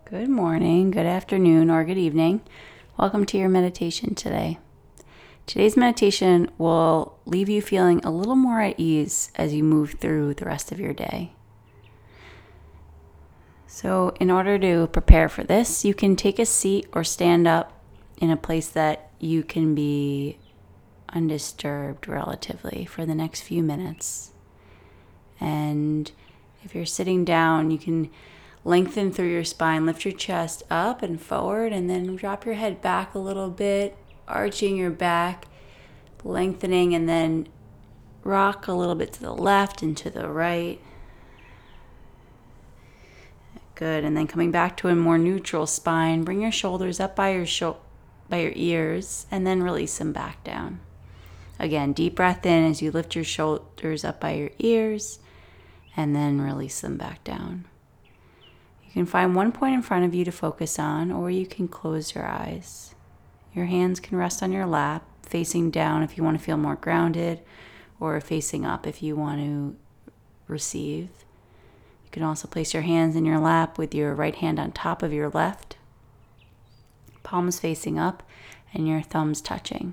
Good morning, good afternoon, or good evening. Welcome to your meditation today. Today's meditation will leave you feeling a little more at ease as you move through the rest of your day. So, in order to prepare for this, you can take a seat or stand up in a place that you can be undisturbed relatively for the next few minutes. And if you're sitting down, you can lengthen through your spine, lift your chest up and forward, and then drop your head back a little bit, arching your back, lengthening, and then rock a little bit to the left and to the right. Good, and then coming back to a more neutral spine, bring your shoulders up by your ears, and then release them back down. Again, deep breath in as you lift your shoulders up by your ears, and then release them back down. You can find one point in front of you to focus on, or you can close your eyes. Your hands can rest on your lap, facing down if you want to feel more grounded, or facing up if you want to receive. You can also place your hands in your lap with your right hand on top of your left, palms facing up, and your thumbs touching.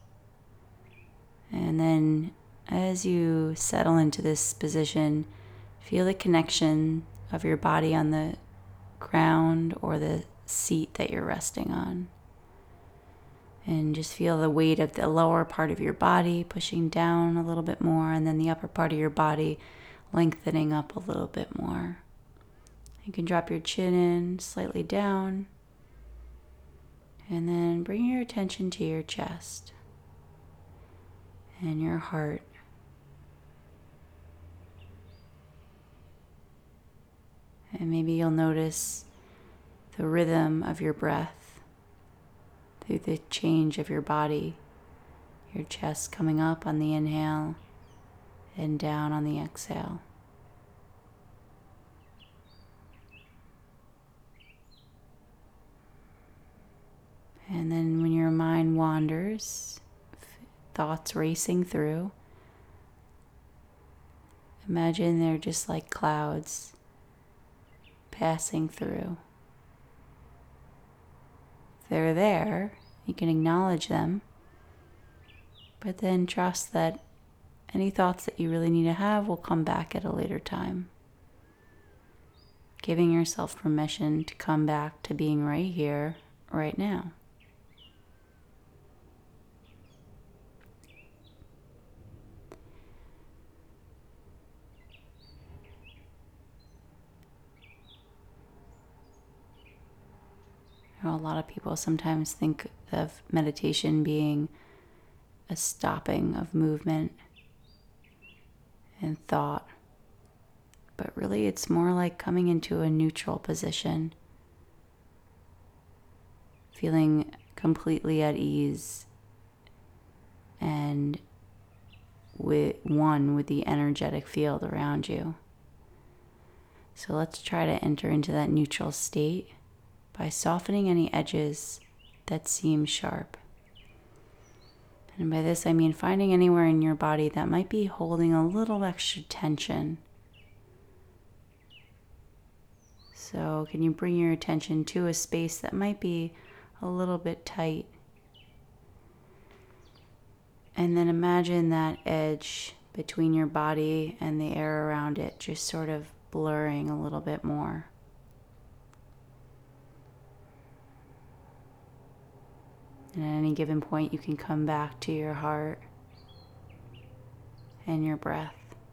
And then as you settle into this position, feel the connection of your body on the ground or the seat that you're resting on. And just feel the weight of the lower part of your body pushing down a little bit more, and then the upper part of your body lengthening up a little bit more. You can drop your chin in slightly down, and then bring your attention to your chest and your heart. And maybe you'll notice the rhythm of your breath through the change of your body, your chest coming up on the inhale and down on the exhale. And then when your mind wanders, thoughts racing through, imagine they're just like clouds passing through. If they're there, you can acknowledge them, but then trust that any thoughts that you really need to have will come back at a later time. Giving yourself permission to come back to being right here, right now. A lot of people sometimes think of meditation being a stopping of movement and thought, but really it's more like coming into a neutral position, feeling completely at ease and with the energetic field around you. So let's try to enter into that neutral state by softening any edges that seem sharp. And by this I mean finding anywhere in your body that might be holding a little extra tension. So can you bring your attention to a space that might be a little bit tight? And then imagine that edge between your body and the air around it just sort of blurring a little bit more. And at any given point, you can come back to your heart and your breath.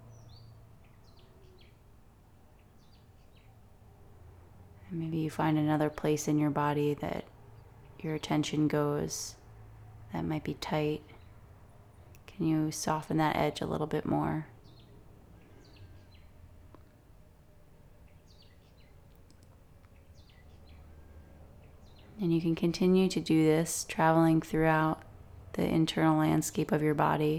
And maybe you find another place in your body that your attention goes that might be tight. Can you soften that edge a little bit more? And you can continue to do this, traveling throughout the internal landscape of your body,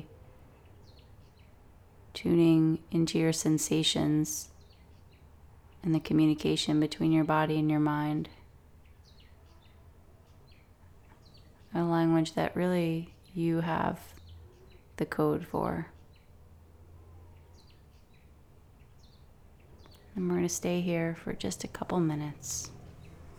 tuning into your sensations and the communication between your body and your mind. A language that really you have the code for. And we're going to stay here for just a couple minutes.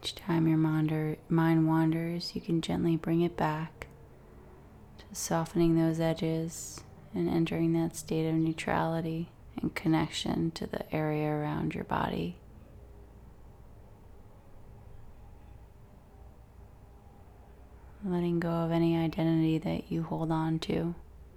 Each time your mind wanders, you can gently bring it back to softening those edges and entering that state of neutrality and connection to the area around your body. Letting go of any identity that you hold on to.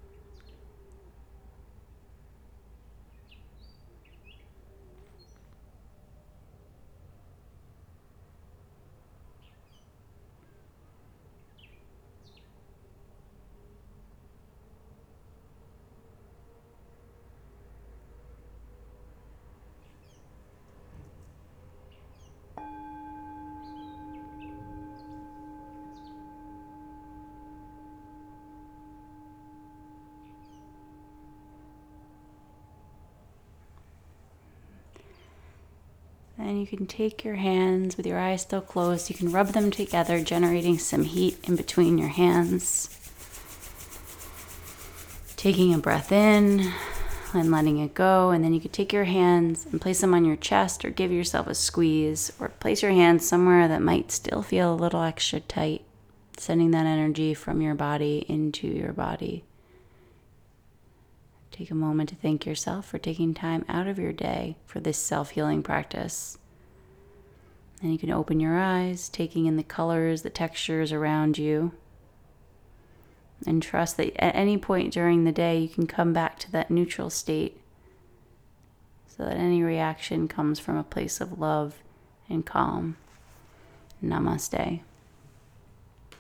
Then you can take your hands with your eyes still closed. You can rub them together, generating some heat in between your hands. Taking a breath in and letting it go. And then you could take your hands and place them on your chest or give yourself a squeeze, or place your hands somewhere that might still feel a little extra tight, sending that energy from your body into your body. Take a moment to thank yourself for taking time out of your day for this self-healing practice. And you can open your eyes, taking in the colors, the textures around you. And trust that at any point during the day, you can come back to that neutral state so that any reaction comes from a place of love and calm. Namaste.